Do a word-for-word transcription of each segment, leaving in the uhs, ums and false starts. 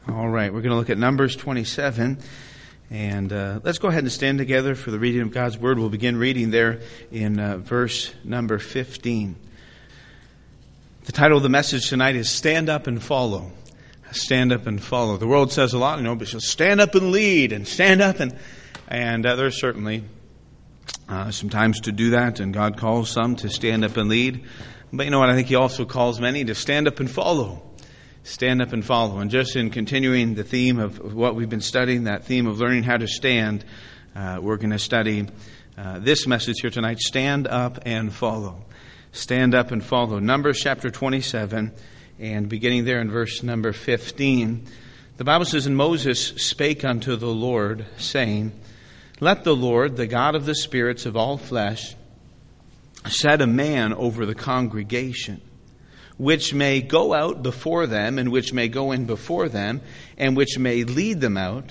All right, we're going to look at Numbers twenty-seven, and uh, let's go ahead and stand together for the reading of God's Word. We'll begin reading there in uh, verse number fifteen. The title of the message tonight is Stand Up and Follow. Stand up and follow. The world says a lot, you know, but stand up and lead, and stand up and... And uh, there's certainly uh, some times to do that, and God calls some to stand up and lead. But you know what? I think He also calls many to stand up and follow. Stand up and follow. And just in continuing the theme of what we've been studying, that theme of learning how to stand, uh, we're going to study uh, this message here tonight, Stand Up and Follow. Stand up and follow. Numbers chapter twenty-seven, and beginning there in verse number fifteen, the Bible says, And Moses spake unto the Lord, saying, Let the Lord, the God of the spirits of all flesh, set a man over the congregation, which may go out before them, and which may go in before them, and which may lead them out,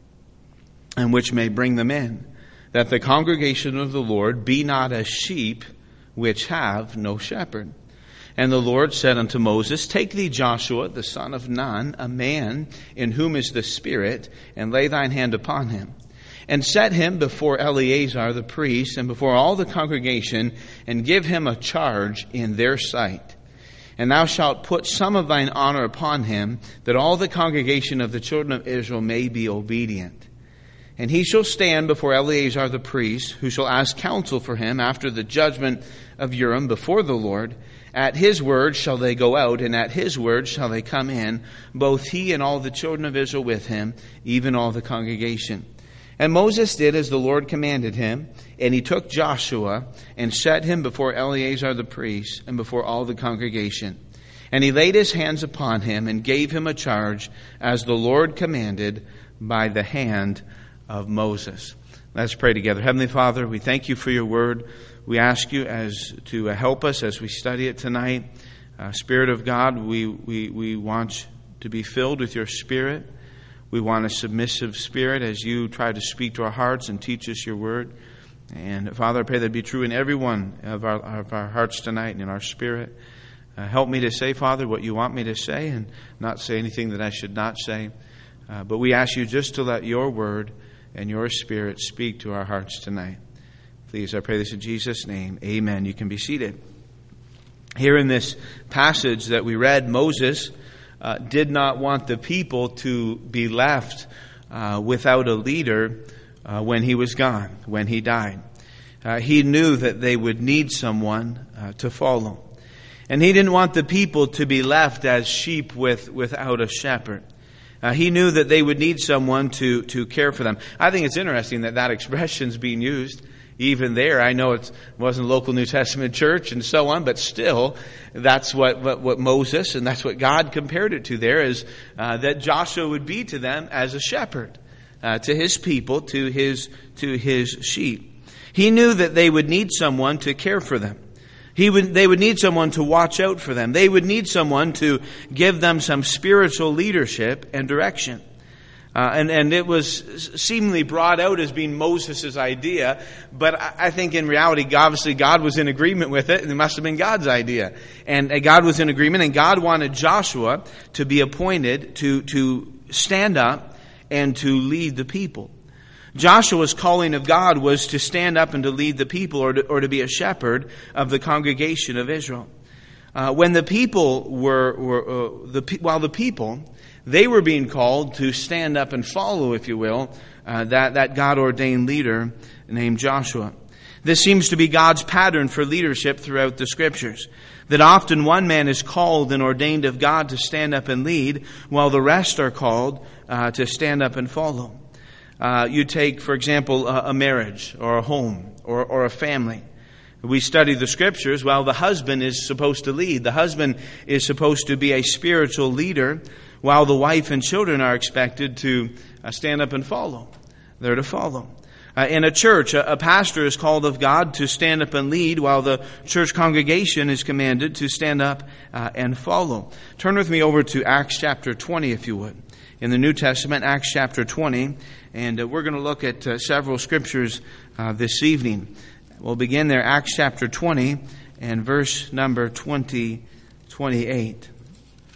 and which may bring them in, that the congregation of the Lord be not as sheep which have no shepherd. And the Lord said unto Moses, Take thee Joshua, the son of Nun, a man in whom is the Spirit, and lay thine hand upon him, and set him before Eleazar the priest, and before all the congregation, and give him a charge in their sight. And thou shalt put some of thine honor upon him, that all the congregation of the children of Israel may be obedient. And he shall stand before Eleazar the priest, who shall ask counsel for him after the judgment of Urim before the Lord. At his word shall they go out, and at his word shall they come in, both he and all the children of Israel with him, even all the congregation. And Moses did as the Lord commanded him, and he took Joshua and set him before Eleazar the priest and before all the congregation. And he laid his hands upon him and gave him a charge as the Lord commanded by the hand of Moses. Let's pray together. Heavenly Father, we thank you for your word. We ask you as to help us as we study it tonight. Uh, Spirit of God, we, we, we want to be filled with your Spirit. We want a submissive spirit as you try to speak to our hearts and teach us your word. And Father, I pray that be true in every one of our, of our hearts tonight and in our spirit. Uh, help me to say, Father, what you want me to say and not say anything that I should not say. Uh, but we ask you just to let your word and your Spirit speak to our hearts tonight. Please, I pray this in Jesus' name. Amen. You can be seated. Here in this passage that we read, Moses uh, did not want the people to be left uh, without a leader uh, when he was gone, when he died. Uh, he knew that they would need someone uh, to follow. And he didn't want the people to be left as sheep with, without a shepherd. Uh, he knew that they would need someone to, to care for them. I think it's interesting that that expression is being used even there. I know it wasn't a local New Testament church and so on, but still, that's what, what, what Moses and that's what God compared it to there, is uh, that Joshua would be to them as a shepherd, uh, to his people, to his, to his sheep. He knew that they would need someone to care for them. He would, they would need someone to watch out for them. They would need someone to give them some spiritual leadership and direction. Uh, and, and it was seemingly brought out as being Moses' idea, but I, I think in reality, obviously God was in agreement with it, and it must have been God's idea. And uh, God was in agreement, and God wanted Joshua to be appointed to, to stand up and to lead the people. Joshua's calling of God was to stand up and to lead the people, or to, or to be a shepherd of the congregation of Israel. Uh, when the people were, were uh, the while the people, they were being called to stand up and follow, if you will, uh, that, that God-ordained leader named Joshua. This seems to be God's pattern for leadership throughout the Scriptures, that often one man is called and ordained of God to stand up and lead, while the rest are called uh, to stand up and follow. Uh, you take, for example, a, a marriage or a home or, or a family. We study the Scriptures. Well, the husband is supposed to lead. The husband is supposed to be a spiritual leader, while the wife and children are expected to uh, stand up and follow. They're to follow. Uh, in a church, a, a pastor is called of God to stand up and lead, while the church congregation is commanded to stand up uh, and follow. Turn with me over to Acts chapter twenty, if you would. In the New Testament, Acts chapter twenty, and uh, we're going to look at uh, several scriptures uh, this evening. We'll begin there, Acts chapter twenty, and verse number twenty, twenty-eight.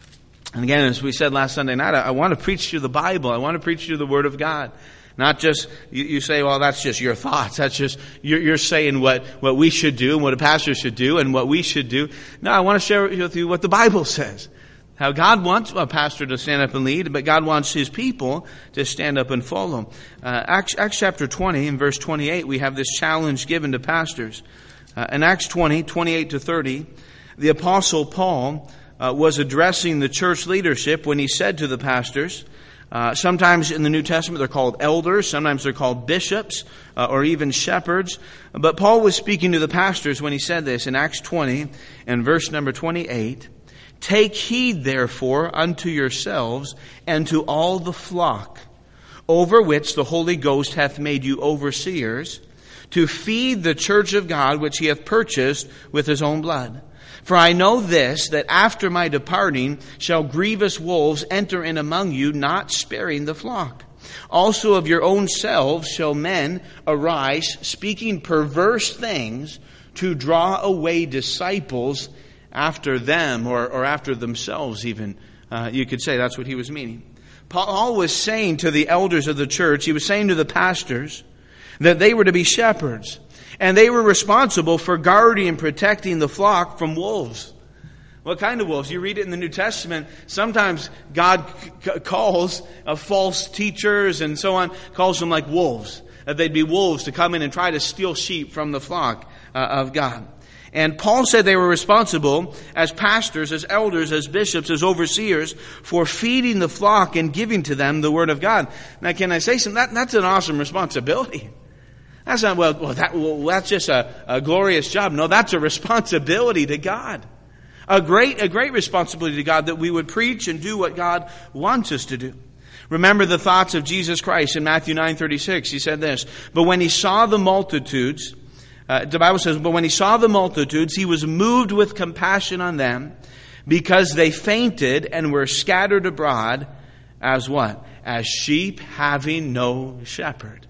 And again, as we said last Sunday night, I, I want to preach you the Bible. I want to preach you the Word of God. Not just, you, you say, well, that's just your thoughts. That's just, you're, you're saying what, what we should do and what a pastor should do and what we should do. No, I want to share with you what the Bible says. How God wants a pastor to stand up and lead, but God wants His people to stand up and follow. Uh, Acts, Acts chapter twenty, in verse twenty-eight, we have this challenge given to pastors. Uh, in Acts twenty, twenty-eight to thirty, the Apostle Paul uh, was addressing the church leadership when he said to the pastors, Uh, sometimes in the New Testament they're called elders, sometimes they're called bishops, uh, or even shepherds. But Paul was speaking to the pastors when he said this in Acts twenty and verse number twenty-eight. Take heed therefore unto yourselves and to all the flock, over which the Holy Ghost hath made you overseers, to feed the church of God which he hath purchased with his own blood. For I know this, that after my departing shall grievous wolves enter in among you, not sparing the flock. Also of your own selves shall men arise, speaking perverse things, to draw away disciples after them, or, or after themselves even. Uh, you could say that's what he was meaning. Paul was saying to the elders of the church, he was saying to the pastors, that they were to be shepherds. And they were responsible for guarding and protecting the flock from wolves. What kind of wolves? You read it in the New Testament. Sometimes God c- calls uh, false teachers and so on, calls them like wolves. That they'd be wolves to come in and try to steal sheep from the flock uh, of God. And Paul said they were responsible as pastors, as elders, as bishops, as overseers for feeding the flock and giving to them the Word of God. Now, can I say something? That, that's an awesome responsibility. That's not, well, well, that, well that's just a, a glorious job. No, that's a responsibility to God. A great, a great responsibility to God that we would preach and do what God wants us to do. Remember the thoughts of Jesus Christ in Matthew nine thirty-six. He said this, but when he saw the multitudes, uh, the Bible says, but when he saw the multitudes, he was moved with compassion on them because they fainted and were scattered abroad as what? As sheep having no shepherd.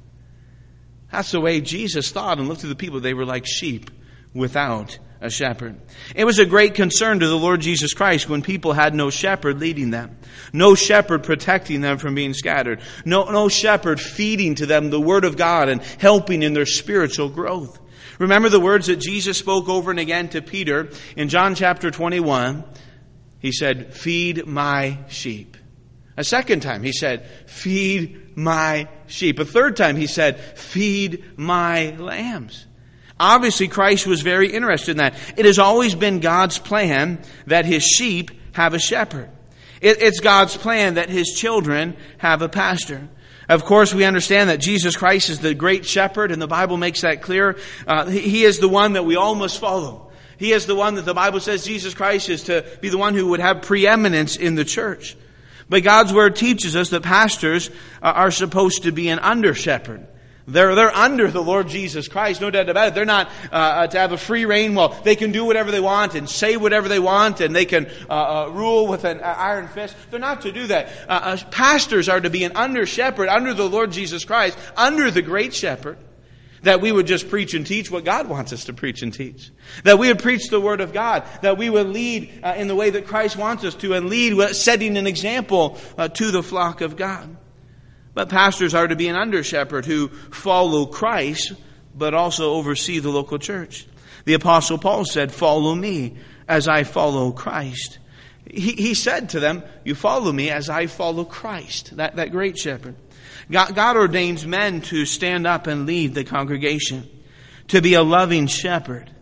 That's the way Jesus thought and looked at the people. They were like sheep without a shepherd. It was a great concern to the Lord Jesus Christ when people had no shepherd leading them. No shepherd protecting them from being scattered. No, no shepherd feeding to them the Word of God and helping in their spiritual growth. Remember the words that Jesus spoke over and again to Peter in John chapter twenty-one. He said, feed my sheep. A second time he said, feed my sheep. A third time he said, feed my lambs. Obviously Christ was very interested in that. It has always been God's plan that his sheep have a shepherd. It, it's God's plan that his children have a pastor. Of course, we understand that Jesus Christ is the great shepherd, and the Bible makes that clear. Uh, he, he is the one that we all must follow. He is the one that the Bible says Jesus Christ is to be the one who would have preeminence in the church. But God's Word teaches us that pastors are supposed to be an under-shepherd. They're, they're under the Lord Jesus Christ, no doubt about it. They're not uh, to have a free reign. Well, they can do whatever they want and say whatever they want, and they can uh, uh, rule with an iron fist. They're not to do that. Uh, uh, pastors are to be an under-shepherd, under the Lord Jesus Christ, under the great shepherd. That we would just preach and teach what God wants us to preach and teach. That we would preach the Word of God. That we would lead uh, in the way that Christ wants us to, and lead setting an example uh, to the flock of God. But pastors are to be an under-shepherd who follow Christ, but also oversee the local church. The Apostle Paul said, follow me as I follow Christ. He, he said to them, you follow me as I follow Christ, that, that great shepherd. God, God ordains men to stand up and lead the congregation, to be a loving shepherd,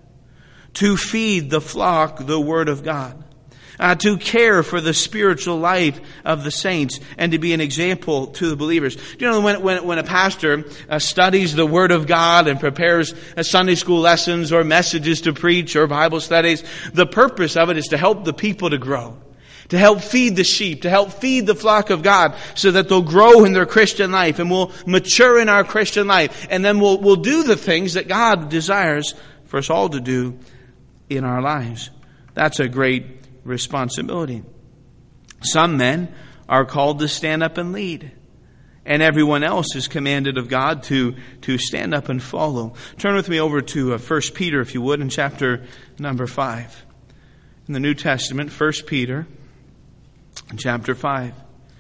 to feed the flock the Word of God, uh, to care for the spiritual life of the saints, and to be an example to the believers. You know, when when, when a pastor uh, studies the Word of God and prepares uh, Sunday school lessons or messages to preach or Bible studies, the purpose of it is to help the people to grow. To help feed the sheep, to help feed the flock of God so that they'll grow in their Christian life and we'll mature in our Christian life. And then we'll, we'll do the things that God desires for us all to do in our lives. That's a great responsibility. Some men are called to stand up and lead. And everyone else is commanded of God to, to stand up and follow. Turn with me over to uh, First Peter, if you would, in chapter number five. In the New Testament, First Peter In chapter five,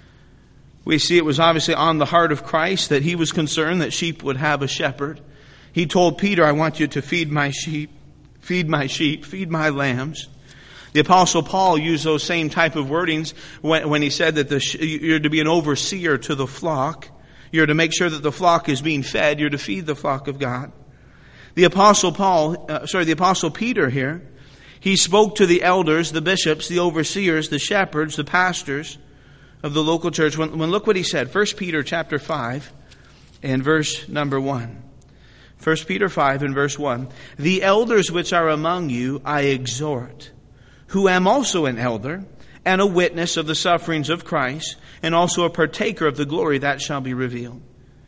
we see it was obviously on the heart of Christ that he was concerned that sheep would have a shepherd. He told Peter, I want you to feed my sheep, feed my sheep, feed my lambs. The Apostle Paul used those same type of wordings when, when he said that the, you're to be an overseer to the flock. You're to make sure that the flock is being fed. You're to feed the flock of God. The Apostle Paul, uh, sorry, the Apostle Peter here, he spoke to the elders, the bishops, the overseers, the shepherds, the pastors of the local church. When, when look what he said. First Peter chapter five and verse number one. First Peter five and verse one. The elders which are among you I exhort, who am also an elder and a witness of the sufferings of Christ, and also a partaker of the glory that shall be revealed.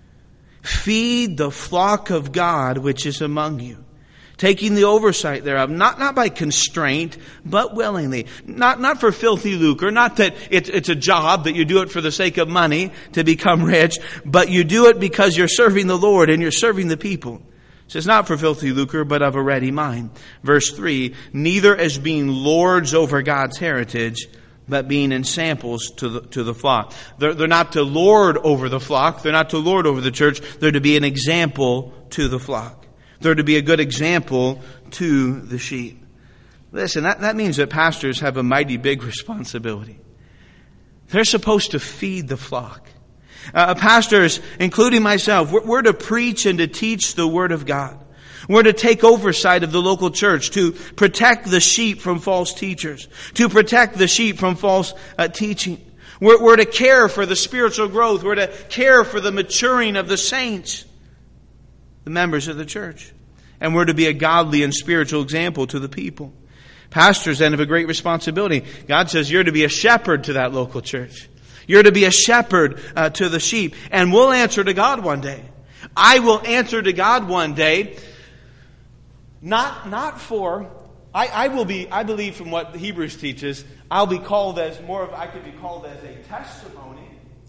Feed the flock of God which is among you, taking the oversight thereof, not, not by constraint, but willingly. Not, not for filthy lucre, not that it's, it's a job, that you do it for the sake of money to become rich, but you do it because you're serving the Lord and you're serving the people. It says, not for filthy lucre, but of a ready mind. Verse three, neither as being lords over God's heritage, but being in samples to the, to the flock. They're, they're not to lord over the flock. They're not to lord over the church. They're to be an example to the flock. They're to be a good example to the sheep. Listen, that, that means that pastors have a mighty big responsibility. They're supposed to feed the flock. Uh, pastors, including myself, we're, we're to preach and to teach the Word of God. We're to take oversight of the local church, to protect the sheep from false teachers, to protect the sheep from false uh, teaching. We're, we're to care for the spiritual growth. We're to care for the maturing of the saints, the members of the church. And we're to be a godly and spiritual example to the people. Pastors then have a great responsibility. God says you're to be a shepherd to that local church. You're to be a shepherd uh, to the sheep. And we'll answer to God one day. I will answer to God one day. Not, not for, I, I will be, I believe from what Hebrews teaches, I'll be called as more of, I could be called as a testimony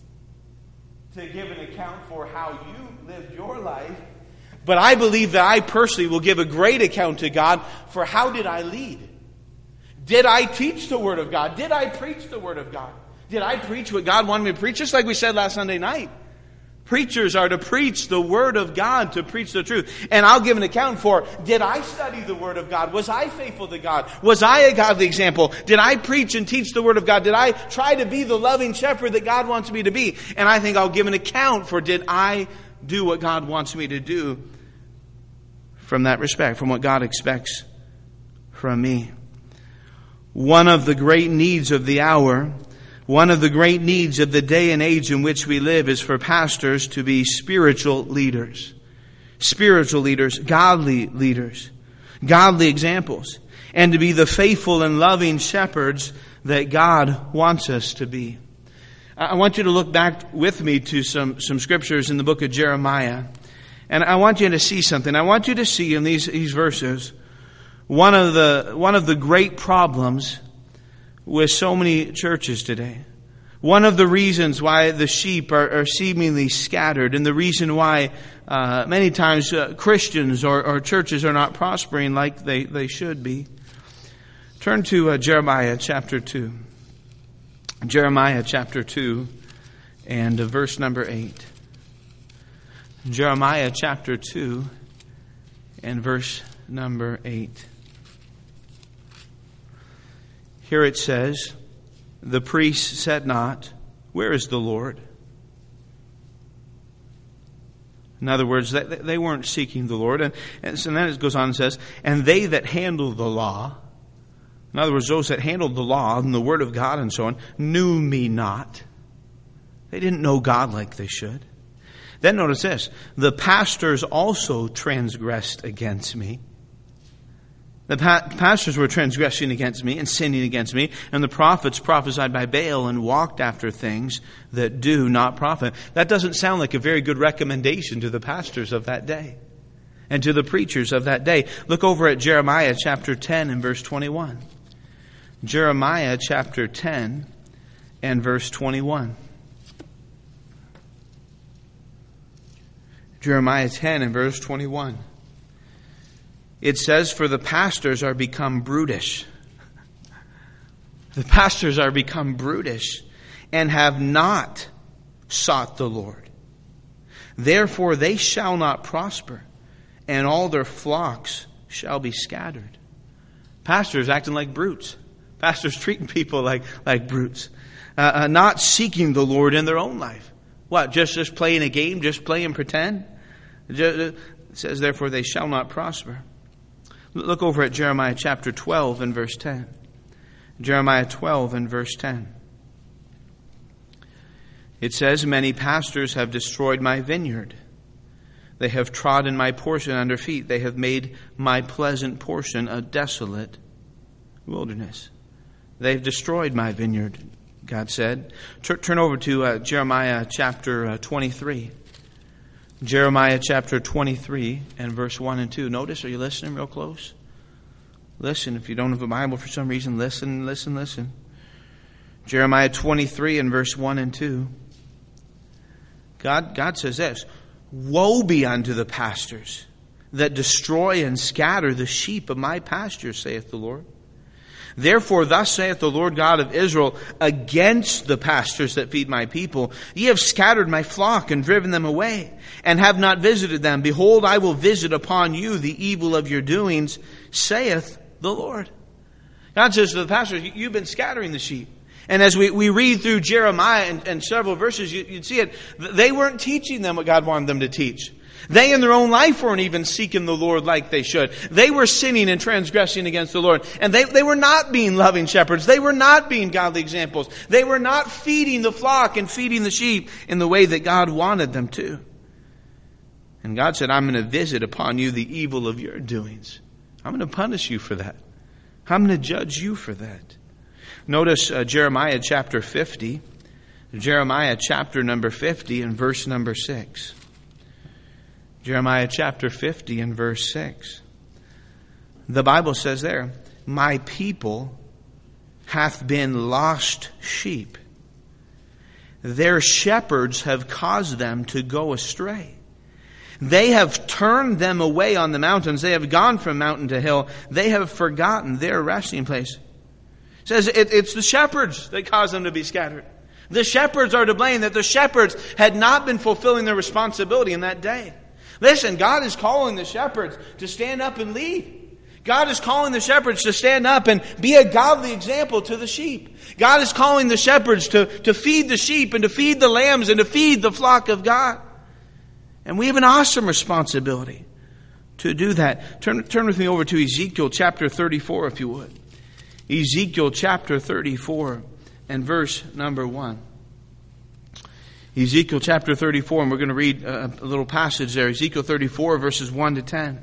to give an account for how you lived your life. But I believe that I personally will give a great account to God for how did I lead? Did I teach the Word of God? Did I preach the Word of God? Did I preach what God wanted me to preach? Just like we said last Sunday night. Preachers are to preach the Word of God, to preach the truth. And I'll give an account for, did I study the Word of God? Was I faithful to God? Was I a godly example? Did I preach and teach the Word of God? Did I try to be the loving shepherd that God wants me to be? And I think I'll give an account for, did I do what God wants me to do from that respect, from what God expects from me. One of the great needs of the hour, one of the great needs of the day and age in which we live is for pastors to be spiritual leaders. Spiritual leaders, godly leaders, godly examples, and to be the faithful and loving shepherds that God wants us to be. I want you to look back with me to some, some scriptures in the book of Jeremiah. And I want you to see something. I want you to see in these, these verses one of the one of the great problems with so many churches today. One of the reasons why the sheep are, are seemingly scattered, and the reason why uh, many times uh, Christians or, or churches are not prospering like they, they should be. Turn to uh, Jeremiah chapter two. Jeremiah chapter two and uh, verse number eight. Jeremiah chapter two and verse number eight. Here it says, the priests said not, where is the Lord? In other words, they weren't seeking the Lord. And, and so then it goes on and says, and they that handle the law, in other words, those that handled the law and the word of God and so on, knew me not. They didn't know God like they should. Then notice this, the pastors also transgressed against me. The pa- pastors were transgressing against me and sinning against me, and the prophets prophesied by Baal and walked after things that do not profit. That doesn't sound like a very good recommendation to the pastors of that day and to the preachers of that day. Look over at Jeremiah chapter ten and verse twenty-one. Jeremiah chapter ten and verse twenty-one. Jeremiah ten and verse twenty-one. It says, for the pastors are become brutish. The pastors are become brutish and have not sought the Lord. Therefore they shall not prosper, and all their flocks shall be scattered. Pastors acting like brutes. Pastors treating people like, like brutes. Uh, uh, not seeking the Lord in their own life. What, just, just playing a game, just playing pretend? Just, it says, therefore they shall not prosper. Look over at Jeremiah chapter twelve and verse ten. Jeremiah twelve and verse ten. It says, many pastors have destroyed my vineyard. They have trodden my portion under feet. They have made my pleasant portion a desolate wilderness. They've destroyed my vineyard, God said. Turn over to uh, Jeremiah chapter uh, twenty-three. Jeremiah chapter twenty-three and verse one and two. Notice, are you listening real close? Listen, if you don't have a Bible for some reason, listen, listen, listen. Jeremiah twenty-three and verse one and two. God, God says this, woe be unto the pastors that destroy and scatter the sheep of my pasture, saith the Lord. Therefore, thus saith the Lord God of Israel, against the pastors that feed my people, ye have scattered my flock and driven them away, and have not visited them. Behold, I will visit upon you the evil of your doings, saith the Lord. God says to the pastors, you've been scattering the sheep. And as we, we read through Jeremiah and, and several verses, you, you'd see it. They weren't teaching them what God wanted them to teach. They in their own life weren't even seeking the Lord like they should. They were sinning and transgressing against the Lord. And they, they were not being loving shepherds. They were not being godly examples. They were not feeding the flock and feeding the sheep in the way that God wanted them to. And God said, I'm going to visit upon you the evil of your doings. I'm going to punish you for that. I'm going to judge you for that. Notice uh, Jeremiah chapter fifty. Jeremiah chapter number fifty and verse number six. Jeremiah chapter fifty and verse six. The Bible says there, my people hath been lost sheep. Their shepherds have caused them to go astray. They have turned them away on the mountains. They have gone from mountain to hill. They have forgotten their resting place. It says it, it's the shepherds that cause them to be scattered. The shepherds are to blame, that the shepherds had not been fulfilling their responsibility in that day. Listen, God is calling the shepherds to stand up and lead. God is calling the shepherds to stand up and be a godly example to the sheep. God is calling the shepherds to, to feed the sheep and to feed the lambs and to feed the flock of God. And we have an awesome responsibility to do that. Turn, turn with me over to Ezekiel chapter thirty-four, if you would. Ezekiel chapter thirty-four and verse number one. Ezekiel chapter thirty-four, and we're going to read a, a little passage there. Ezekiel thirty-four, verses one to ten.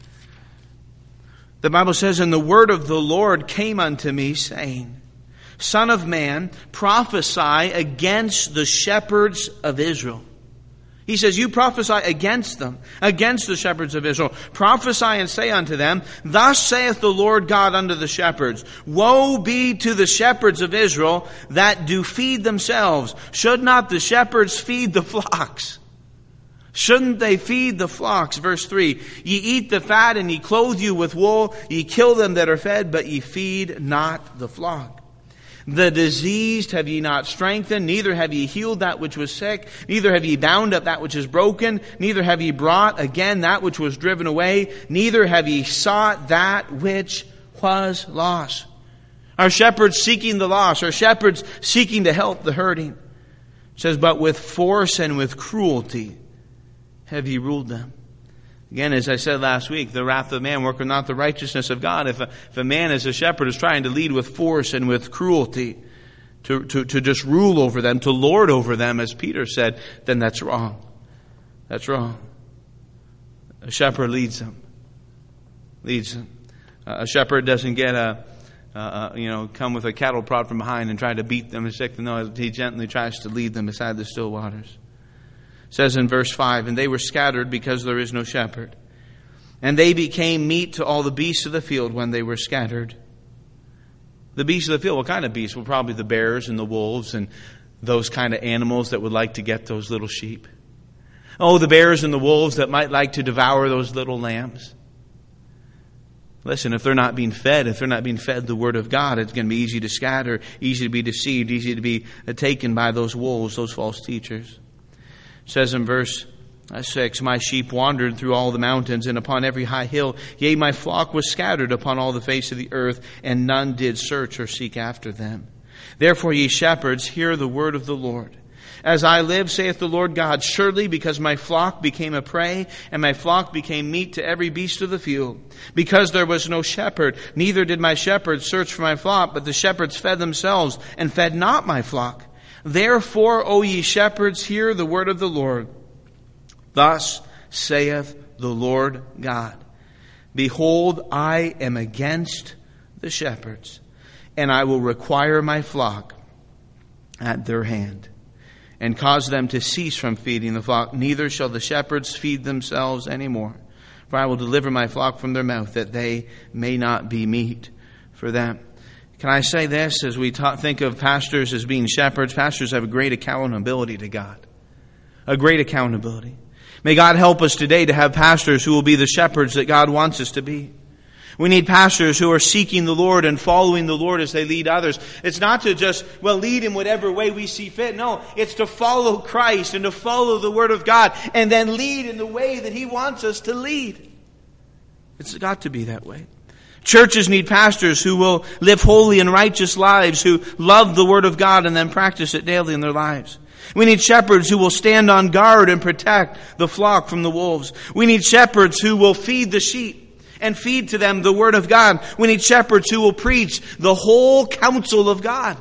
The Bible says, and the word of the Lord came unto me, saying, Son of man, prophesy against the shepherds of Israel. He says, you prophesy against them, against the shepherds of Israel. Prophesy and say unto them, Thus saith the Lord God unto the shepherds, Woe be to the shepherds of Israel that do feed themselves. Should not the shepherds feed the flocks? Shouldn't they feed the flocks? Verse three, Ye eat the fat and ye clothe you with wool. Ye kill them that are fed, but ye feed not the flock. The diseased have ye not strengthened, neither have ye healed that which was sick, neither have ye bound up that which is broken, neither have ye brought again that which was driven away, neither have ye sought that which was lost. Our shepherds seeking the lost, our shepherds seeking to help the hurting. It says, but with force and with cruelty have ye ruled them. Again, as I said last week, the wrath of man worketh not the righteousness of God. If a, if a man as a shepherd is trying to lead with force and with cruelty, to, to, to just rule over them, to lord over them, as Peter said, then that's wrong. That's wrong. A shepherd leads them. Leads them. Uh, a shepherd doesn't get a, uh, you know, come with a cattle prod from behind and try to beat them and sick them. No, he gently tries to lead them beside the still waters. It says in verse five, and they were scattered because there is no shepherd. And they became meat to all the beasts of the field when they were scattered. The beasts of the field, what kind of beasts? Well, probably the bears and the wolves and those kind of animals that would like to get those little sheep. Oh, the bears and the wolves that might like to devour those little lambs. Listen, if they're not being fed, if they're not being fed the Word of God, it's going to be easy to scatter, easy to be deceived, easy to be taken by those wolves, those false teachers. It says in verse six, my sheep wandered through all the mountains and upon every high hill. Yea, my flock was scattered upon all the face of the earth, and none did search or seek after them. Therefore, ye shepherds, hear the word of the Lord. As I live, saith the Lord God, surely because my flock became a prey, and my flock became meat to every beast of the field, because there was no shepherd, neither did my shepherds search for my flock, but the shepherds fed themselves, and fed not my flock. Therefore, O ye shepherds, hear the word of the Lord. Thus saith the Lord God, behold, I am against the shepherds, and I will require my flock at their hand, and cause them to cease from feeding the flock. Neither shall the shepherds feed themselves any more. For I will deliver my flock from their mouth, that they may not be meat for them. Can I say this, as we talk, think of pastors as being shepherds? Pastors have a great accountability to God. A great accountability. May God help us today to have pastors who will be the shepherds that God wants us to be. We need pastors who are seeking the Lord and following the Lord as they lead others. It's not to just, well, lead in whatever way we see fit. No, it's to follow Christ and to follow the Word of God and then lead in the way that He wants us to lead. It's got to be that way. Churches need pastors who will live holy and righteous lives, who love the Word of God and then practice it daily in their lives. We need shepherds who will stand on guard and protect the flock from the wolves. We need shepherds who will feed the sheep and feed to them the Word of God. We need shepherds who will preach the whole counsel of God.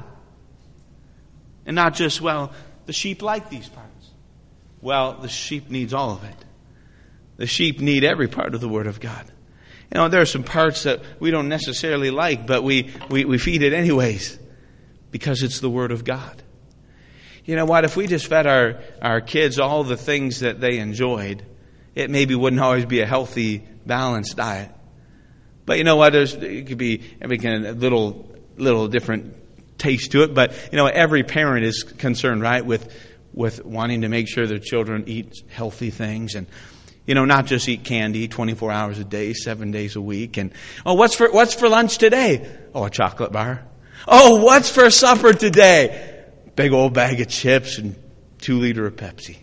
And not just, well, the sheep like these parts. Well, the sheep needs all of it. The sheep need every part of the Word of God. You know, there are some parts that we don't necessarily like, but we, we, we feed it anyways because it's the Word of God. You know what? If we just fed our, our kids all the things that they enjoyed, it maybe wouldn't always be a healthy, balanced diet. But you know what? There's, it could be every kind of little, little different taste to it. But you know, every parent is concerned, right, with with wanting to make sure their children eat healthy things, and you know, not just eat candy twenty-four hours a day, seven days a week. And oh, what's for what's for lunch today? Oh, a chocolate bar. Oh, what's for supper today? Big old bag of chips and two liter of Pepsi.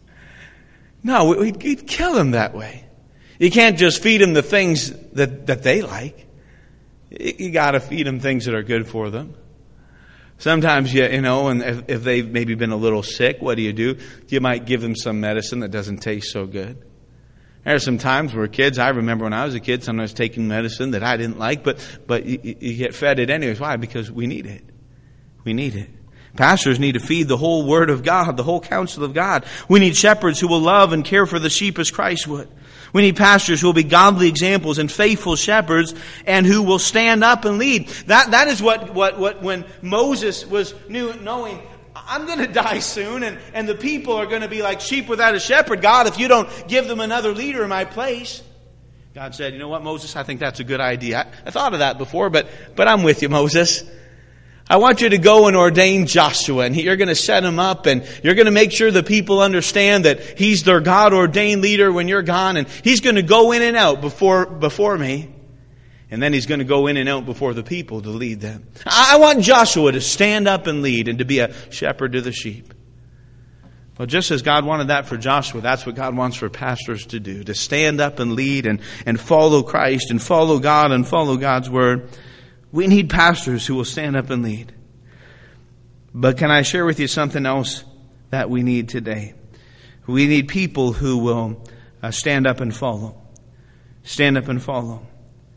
No, we'd, we'd kill them that way. You can't just feed them the things that, that they like. You got to feed them things that are good for them. Sometimes, you, you know, and if, if they've maybe been a little sick, what do you do? You might give them some medicine that doesn't taste so good. There are some times where kids, I remember when I was a kid, sometimes taking medicine that I didn't like, but, but you, you get fed it anyways. Why? Because we need it. We need it. Pastors need to feed the whole Word of God, the whole counsel of God. We need shepherds who will love and care for the sheep as Christ would. We need pastors who will be godly examples and faithful shepherds and who will stand up and lead. That, that is what, what, what when Moses was knew, knowing, I'm going to die soon, and, and the people are going to be like sheep without a shepherd. God, if you don't give them another leader in my place. God said, you know what, Moses, I think that's a good idea. I, I thought of that before, but, but I'm with you, Moses. I want you to go and ordain Joshua, and you're going to set him up, and you're going to make sure the people understand that he's their God-ordained leader when you're gone, and he's going to go in and out before before me, and then he's going to go in and out before the people to lead them. I want Joshua to stand up and lead and to be a shepherd to the sheep. Well, just as God wanted that for Joshua, that's what God wants for pastors to do, to stand up and lead and, and follow Christ and follow God and follow God's Word. We need pastors who will stand up and lead. But can I share with you something else that we need today? We need people who will uh, stand up and follow. Stand up and follow.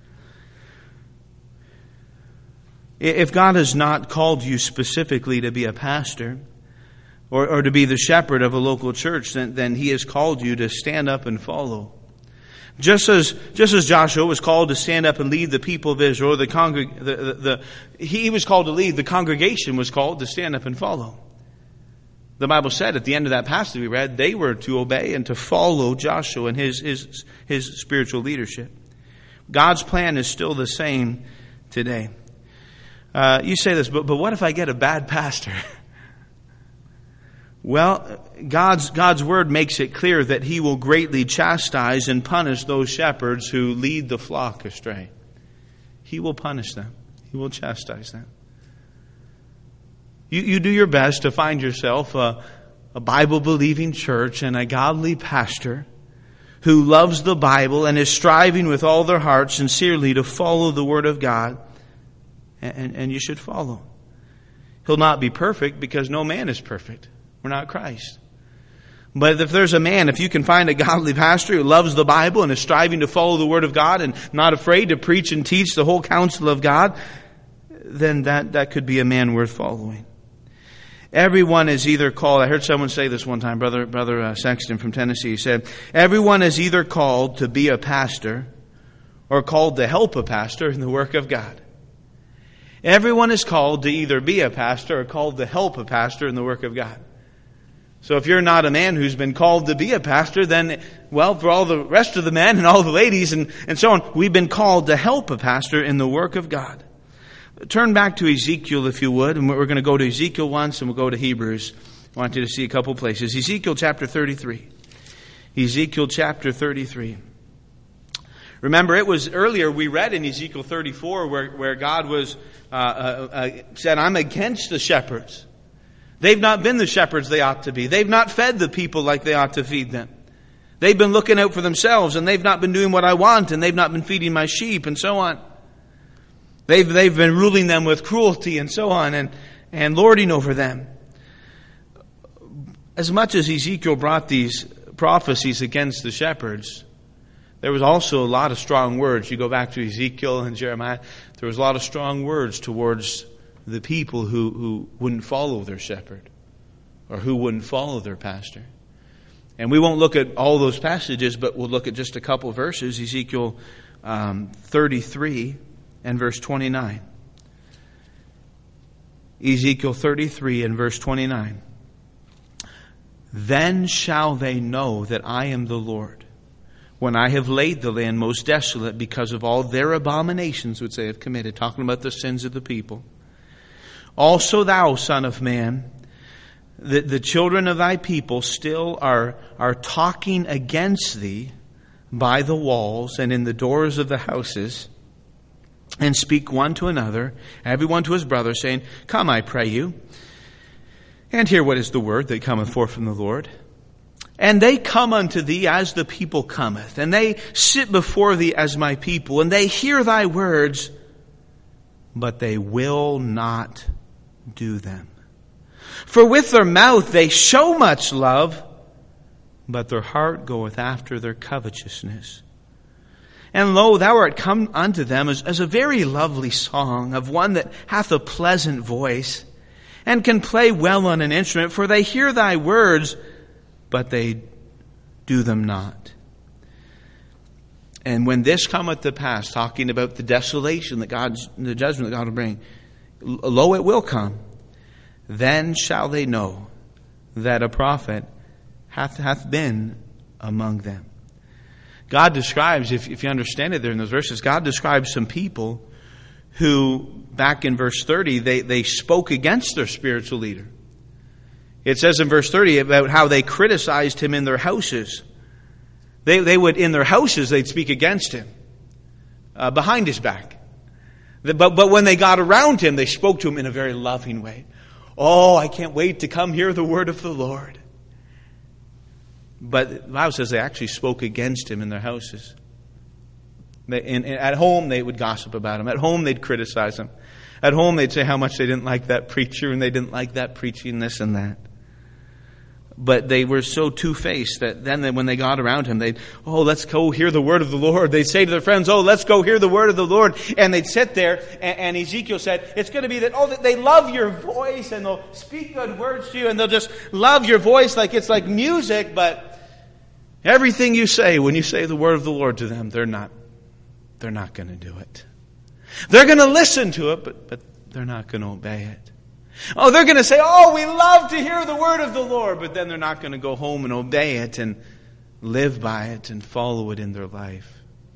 If God has not called you specifically to be a pastor or, or to be the shepherd of a local church, then, then He has called you to stand up and follow. Just as just as Joshua was called to stand up and lead the people of Israel, the, congreg- the, the, the he was called to lead. The congregation was called to stand up and follow. The Bible said at the end of that passage we read, they were to obey and to follow Joshua and his his his spiritual leadership. God's plan is still the same today. Uh, you say this, but but what if I get a bad pastor? Well, God's God's Word makes it clear that He will greatly chastise and punish those shepherds who lead the flock astray. He will punish them. He will chastise them. You, you do your best to find yourself a, a Bible-believing church and a godly pastor who loves the Bible and is striving with all their heart sincerely to follow the Word of God, and, and you should follow. He'll not be perfect because no man is perfect. We're not Christ. But if there's a man, if you can find a godly pastor who loves the Bible and is striving to follow the Word of God and not afraid to preach and teach the whole counsel of God, then that, that could be a man worth following. Everyone is either called, I heard someone say this one time, Brother Brother uh, Sexton from Tennessee, he said, everyone is either called to be a pastor or called to help a pastor in the work of God. Everyone is called to either be a pastor or called to help a pastor in the work of God. So if you're not a man who's been called to be a pastor, then, well, for all the rest of the men and all the ladies and, and so on, we've been called to help a pastor in the work of God. Turn back to Ezekiel, if you would, and we're going to go to Ezekiel once and we'll go to Hebrews. I want you to see a couple places. Ezekiel chapter thirty-three. Ezekiel chapter thirty-three. Remember, it was earlier we read in Ezekiel thirty-four where, where God was uh, uh, uh, said, I'm against the shepherds. They've not been the shepherds they ought to be. They've not fed the people like they ought to feed them. They've been looking out for themselves, and they've not been doing what I want, and they've not been feeding my sheep, and so on. They've, they've been ruling them with cruelty, and so on, and, and lording over them. As much as Ezekiel brought these prophecies against the shepherds, there was also a lot of strong words. You go back to Ezekiel and Jeremiah, there was a lot of strong words towards the people who, who wouldn't follow their shepherd or who wouldn't follow their pastor. And we won't look at all those passages, but we'll look at just a couple verses. Ezekiel um, thirty-three and verse twenty-nine. Ezekiel thirty-three and verse twenty-nine. Then shall they know that I am the Lord, when I have laid the land most desolate because of all their abominations which they have committed. Talking about the sins of the people. Also thou, son of man, the, the children of thy people still are, are talking against thee by the walls and in the doors of the houses, and speak one to another, every one to his brother, saying, Come, I pray you, and hear what is the word that cometh forth from the Lord. And they come unto thee as the people cometh, and they sit before thee as my people, and they hear thy words, but they will not do them. For with their mouth they show much love, but their heart goeth after their covetousness. And lo, thou art come unto them as, as a very lovely song of one that hath a pleasant voice, and can play well on an instrument, for they hear thy words, but they do them not. And when this cometh to pass, talking about the desolation that God's, the judgment that God will bring, lo, it will come. Then shall they know that a prophet hath, hath been among them. God describes, if, if you understand it there in those verses, God describes some people who, back in verse thirty, they, they spoke against their spiritual leader. It says in verse thirty about how they criticized him in their houses. They, they would, in their houses, they'd speak against him, uh, behind his back. But, but when they got around him, they spoke to him in a very loving way. Oh, I can't wait to come hear the word of the Lord. But the Bible says they actually spoke against him in their houses. They, in, in, at home, they would gossip about him. At home, they'd criticize him. At home, they'd say how much they didn't like that preacher and they didn't like that preaching, this and that. But they were so two-faced that then they, when they got around him, they'd, oh, let's go hear the word of the Lord. They'd say to their friends, oh, let's go hear the word of the Lord. And they'd sit there, and, and Ezekiel said, it's going to be that, oh, they love your voice, and they'll speak good words to you, and they'll just love your voice like it's like music, but everything you say, when you say the word of the Lord to them, they're not, they're not going to do it. They're going to listen to it, but, but they're not going to obey it. Oh, they're going to say, oh, we love to hear the word of the Lord, but then they're not going to go home and obey it and live by it and follow it in their life.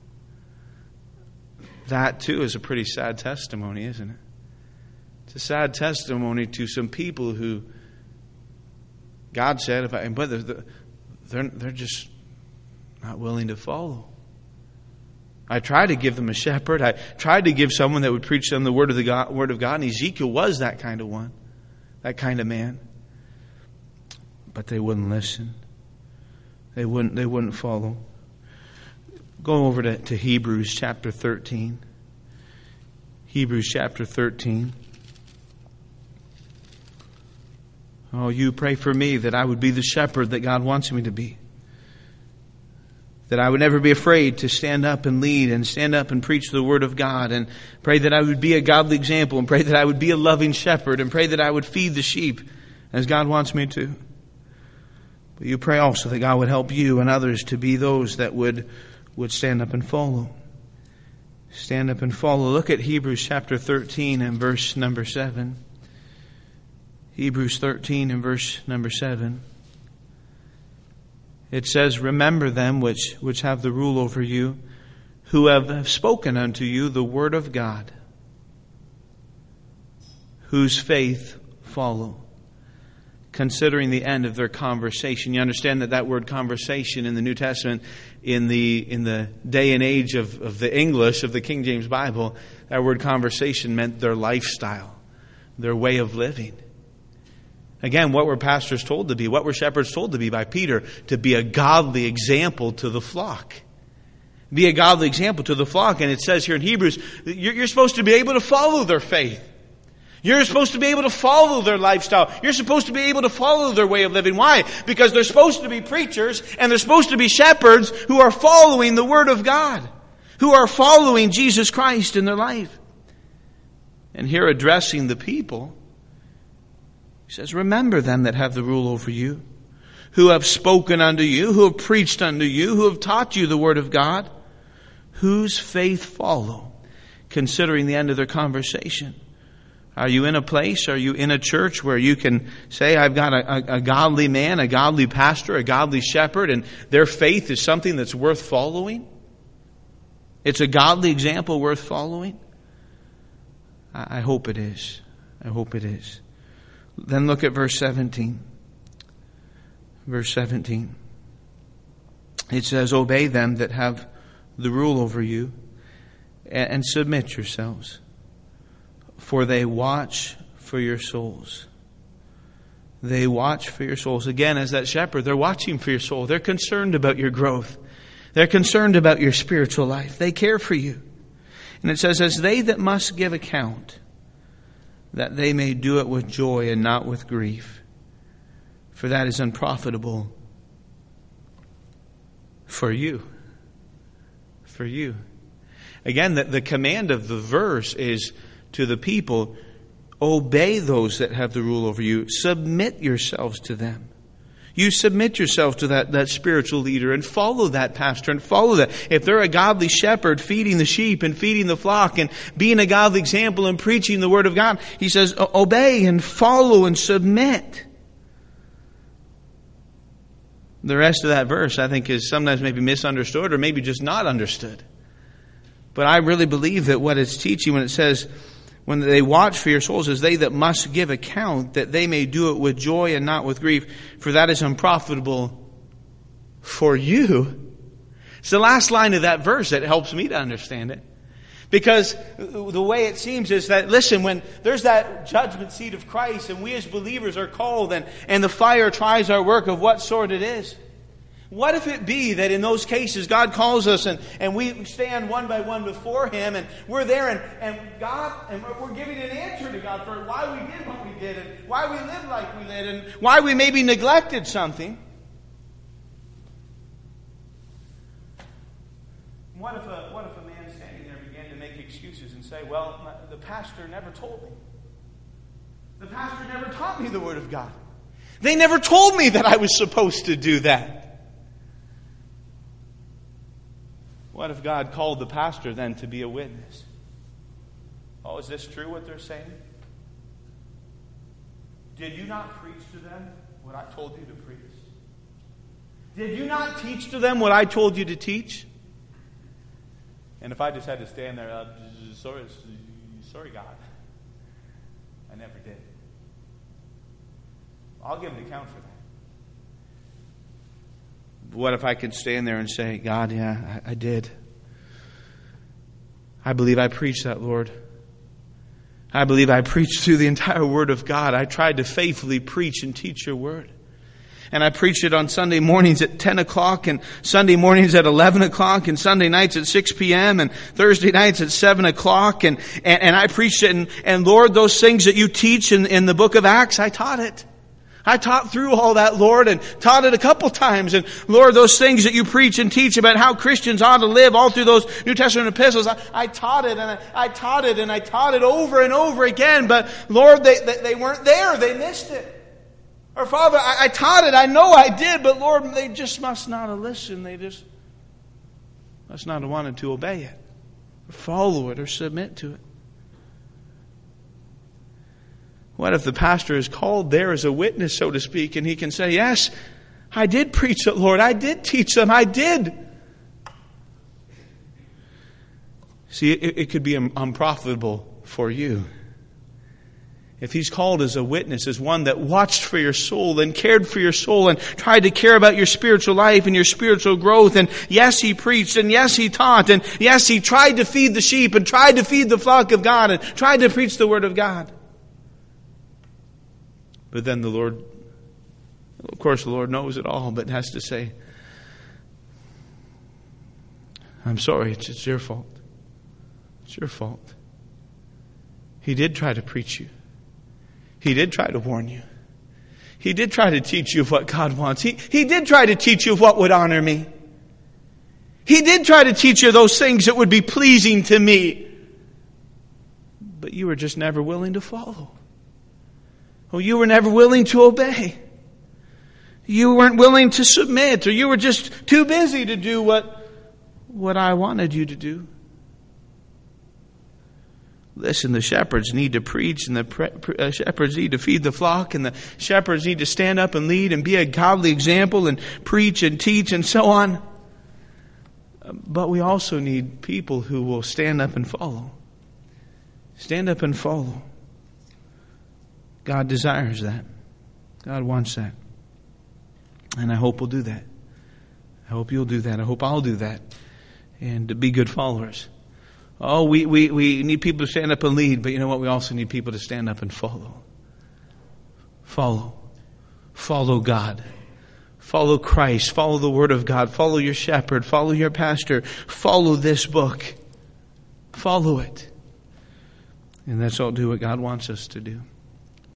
That, too, is a pretty sad testimony, isn't it? It's a sad testimony to some people who God said, if I, but they're, they're, they're just not willing to follow. I tried to give them a shepherd. I tried to give someone that would preach them the word of the God, word of God. And Ezekiel was that kind of one, that kind of man. But they wouldn't listen. They wouldn't. They wouldn't follow. Go over to, to Hebrews chapter thirteen. Hebrews chapter thirteen. Oh, you pray for me that I would be the shepherd that God wants me to be. That I would never be afraid to stand up and lead and stand up and preach the Word of God, and pray that I would be a godly example, and pray that I would be a loving shepherd, and pray that I would feed the sheep as God wants me to. But you pray also that God would help you and others to be those that would, would stand up and follow. Stand up and follow. Look at Hebrews chapter thirteen and verse number seven. Hebrews thirteen and verse number seven. It says, remember them which, which have the rule over you, who have spoken unto you the word of God, whose faith follow. Considering the end of their conversation. You understand that that word conversation in the New Testament, in the in the day and age of, of the English, of the King James Bible, that word conversation meant their lifestyle, their way of living. Again, what were pastors told to be? What were shepherds told to be by Peter? To be a godly example to the flock. Be a godly example to the flock. And it says here in Hebrews, you're, you're supposed to be able to follow their faith. You're supposed to be able to follow their lifestyle. You're supposed to be able to follow their way of living. Why? Because they're supposed to be preachers and they're supposed to be shepherds who are following the Word of God, who are following Jesus Christ in their life. And here addressing the people, he says, remember them that have the rule over you, who have spoken unto you, who have preached unto you, who have taught you the Word of God, whose faith follow, considering the end of their conversation. Are you in a place, are you in a church where you can say, I've got a, a, a godly man, a godly pastor, a godly shepherd, and their faith is something that's worth following? It's a godly example worth following? I, I hope it is. I hope it is. Then look at verse seventeen. Verse seventeen. It says, obey them that have the rule over you, and, and submit yourselves. For they watch for your souls. They watch for your souls. Again, as that shepherd, they're watching for your soul. They're concerned about your growth. They're concerned about your spiritual life. They care for you. And it says, as they that must give account, that they may do it with joy and not with grief. For that is unprofitable for you. For you. Again, the, the command of the verse is to the people, obey those that have the rule over you. Submit yourselves to them. You submit yourself to that, that spiritual leader and follow that pastor and follow that. If they're a godly shepherd feeding the sheep and feeding the flock and being a godly example and preaching the Word of God, he says, obey and follow and submit. The rest of that verse, I think, is sometimes maybe misunderstood or maybe just not understood. But I really believe that what it's teaching when it says, when they watch for your souls, is they that must give account, that they may do it with joy and not with grief, for that is unprofitable for you. It's the last line of that verse that helps me to understand it. Because the way it seems is that, listen, when there's that judgment seat of Christ and we as believers are called and, and the fire tries our work of what sort it is. What if it be that in those cases God calls us and, and we stand one by one before Him and we're there and, and God and we're giving an answer to God for why we did what we did and why we lived like we did and why we maybe neglected something. What if a what if a man standing there began to make excuses and say, well, my, the pastor never told me. The pastor never taught me the Word of God. They never told me that I was supposed to do that. What if God called the pastor then to be a witness? Oh, is this true what they're saying? Did you not preach to them what I told you to preach? Did you not teach to them what I told you to teach? And if I just had to stand there, uh, sorry, sorry, God, I never did. I'll give an account for that. What if I could stand there and say, God, yeah, I, I did. I believe I preached that, Lord. I believe I preached through the entire Word of God. I tried to faithfully preach and teach your Word. And I preached it on Sunday mornings at ten o'clock, and Sunday mornings at eleven o'clock, and Sunday nights at six p.m., and Thursday nights at seven o'clock. And, and, and I preached it. And, and Lord, those things that you teach in, in the book of Acts, I taught it. I taught through all that, Lord, and taught it a couple times. And Lord, those things that you preach and teach about how Christians ought to live all through those New Testament epistles, I, I taught it and I, I taught it and I taught it over and over again. But Lord, they, they, they weren't there. They missed it. Or Father, I, I taught it. I know I did, but Lord, they just must not have listened. They just must not have wanted to obey it, or follow it, or submit to it. What if the pastor is called there as a witness, so to speak, and he can say, yes, I did preach it, Lord. I did teach them. I did. See, it, it could be unprofitable for you. If he's called as a witness, as one that watched for your soul and cared for your soul and tried to care about your spiritual life and your spiritual growth, and yes, he preached, and yes, he taught, and yes, he tried to feed the sheep and tried to feed the flock of God and tried to preach the Word of God. But then the Lord, of course the Lord knows it all, but has to say, I'm sorry, it's, it's your fault. It's your fault. He did try to preach you. He did try to warn you. He did try to teach you of what God wants. He, he did try to teach you of what would honor me. He did try to teach you those things that would be pleasing to me. But you were just never willing to follow. Oh, you were never willing to obey. You weren't willing to submit, or you were just too busy to do what, what I wanted you to do. Listen, the shepherds need to preach, and the pre- pre- uh, shepherds need to feed the flock, and the shepherds need to stand up and lead and be a godly example and preach and teach and so on. But we also need people who will stand up and follow. Stand up and follow. God desires that. God wants that. And I hope we'll do that. I hope you'll do that. I hope I'll do that. And to be good followers. Oh, we, we, we need people to stand up and lead, but you know what? We also need people to stand up and follow. Follow. Follow God. Follow Christ. Follow the Word of God. Follow your shepherd. Follow your pastor. Follow this book. Follow it. And let's all do what God wants us to do.